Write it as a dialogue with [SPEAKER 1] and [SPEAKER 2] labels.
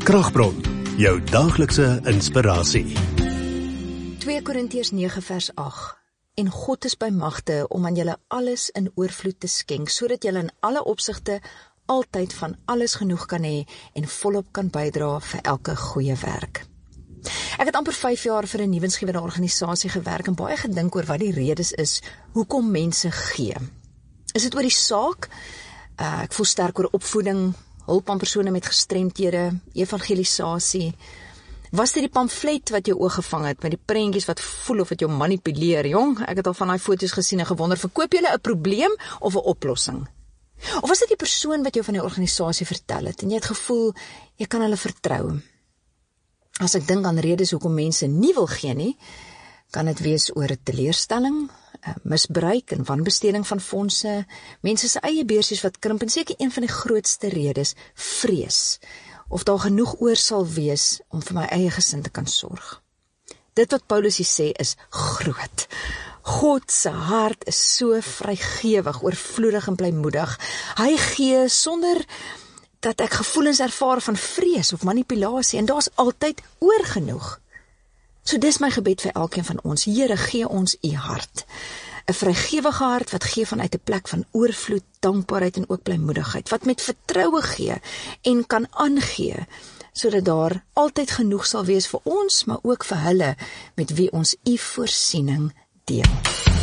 [SPEAKER 1] Kragbron, jou daaglikse inspirasie.
[SPEAKER 2] 2 Korintiërs 9 vers 8. En God is by magte om aan julle alles in oorvloed te skenk, sodat julle in alle opsigte altyd van alles genoeg kan hê en volop kan bydra vir elke goeie werk. Ek het amper 5 jaar vir 'n nuwensgewende organisasie gewerk en baie gedink oor wat die redes is hoekom mense gee. Is dit oor die saak? Ek voel sterk oor opvoeding, hulp aan persone met gestremthede, evangelisasie. Was dit die pamflet wat jou oog gevang het, met die prentjies wat voel of het jou manipuleer, jong? Ek het al van daai foto's gesien en gewonder, verkoop julle 'n probleem of 'n oplossing? Of was dit die persoon wat jou van die organisasie vertel het, en jy het gevoel, jy kan hulle vertrou? As ek dink aan redes hoekom mense nie wil gee nie, kan dit wees oor 'n teleurstelling, misbruik en wanbesteding van fondse, mense se eie beursies wat krimp, en seker een van die grootste redes, vrees, of daar genoeg oor sal wees om vir my eie gesin te kan sorg. Dit wat Paulus hier sê is groot. God se hart is so vrygewig, oorvloedig en blymoedig. Hy gee sonder dat ek gevoelens ervaar van vrees of manipulasie, en daar's altyd oorgenoeg. So dis my gebed vir elkeen van ons. Here, gee ons u hart. 'n vrygewige hart wat gee vanuit 'n plek van oorvloed, dankbaarheid en ook blymoedigheid, wat met vertroue gee en kan aangee, sodat daar altyd genoeg sal wees vir ons, maar ook vir hulle met wie ons u voorsiening deel.